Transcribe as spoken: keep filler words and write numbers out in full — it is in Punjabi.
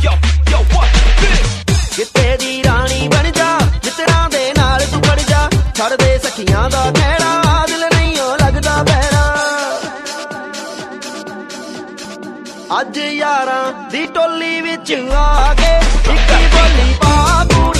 ਕਿਤੇ ਦੀ ਰਾਣੀ ਬਣ ਜਾ, ਮਿੱਤਰਾਂ ਦੇ ਨਾਲ ਤੂੰ ਪੜ ਜਾ, ਛੱਡ ਦੇ ਸਖੀਆਂ ਦਾ ਖਹਿੜਾ, ਦਿਲ ਨਹੀਂ ਓ ਲੱਗਦਾ ਬਹਿਰਾ। ਅੱਜ ਯਾਰਾਂ ਦੀ ਟੋਲੀ ਵਿੱਚ ਆ ਕੇ ਇੱਕ ਬੋਲੀ ਪਾ